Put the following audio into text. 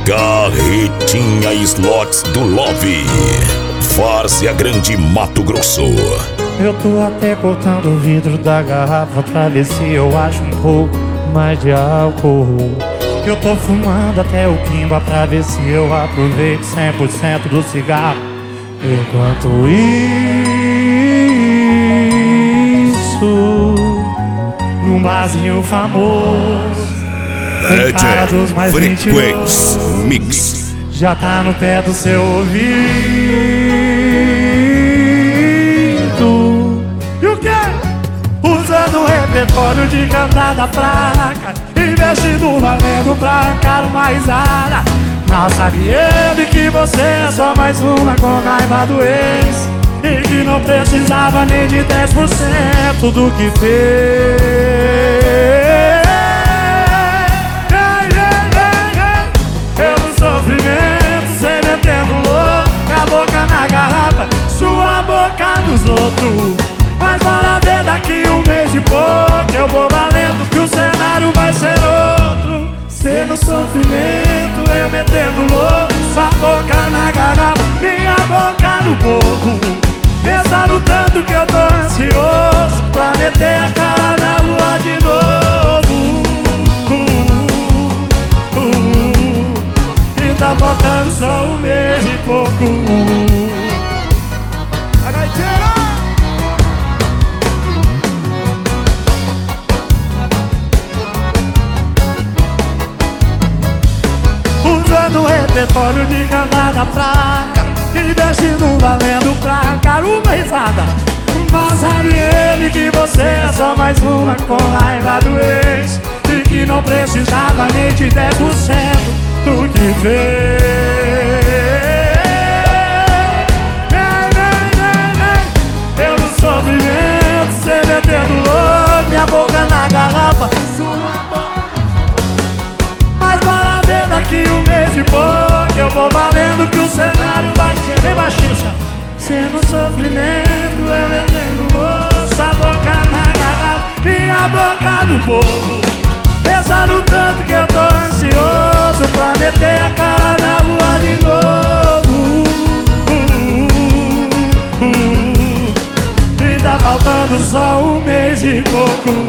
Carretinha Slots do Love, Várzea Grande, Mato Grosso. Eu tô até cortando o vidro da garrafa pra ver se eu acho um pouco mais de álcool. Eu tô fumando até o quimba pra ver se eu aproveito 100% do cigarro. Enquanto isso, num barzinho famoso, tem cara dos mais Frequency Mix já tá no pé do seu ouvido. E o quê? Usando o repertório de cantada fraca, investindo valendo pra arrancar uma risada. Mal sabe ele que você é só mais uma com raiva do ex, e que não precisava nem de 10% do que fez. Pelo sofrimento, cê metendo louco, a boca na garrafa, sua boca nos outros. Mas bora ver daqui um mês e pouco, eu vou valendo que o cenário vai ser outro. Cê no sofrimento, eu metendo louco, sua boca na garrafa, minha boca no boco. Pensa no tanto que eu tô ansioso pra meter a cara na lua de novo. E tá faltando só um mês e pouco. A gaiteira! Usando o repertório de cantada fraca, investindo valendo pra arrancar uma risada. Mas sabe ele que você é só mais uma com raiva do ex, e que não precisava nem de 10% do que fez. Eu no sofrimento, cê metendo louco, minha boca na garrafa, mas bora ver daqui um mês e pouco, eu vou valendo que o cenário vai ser bem baixinho. Cê no sofrimento, eu metendo louco, a boca na garrafa, minha boca no povo. Pensando tanto que eu tô ansioso pra meter a cara na rua de novo. E tá faltando só um mês e pouco.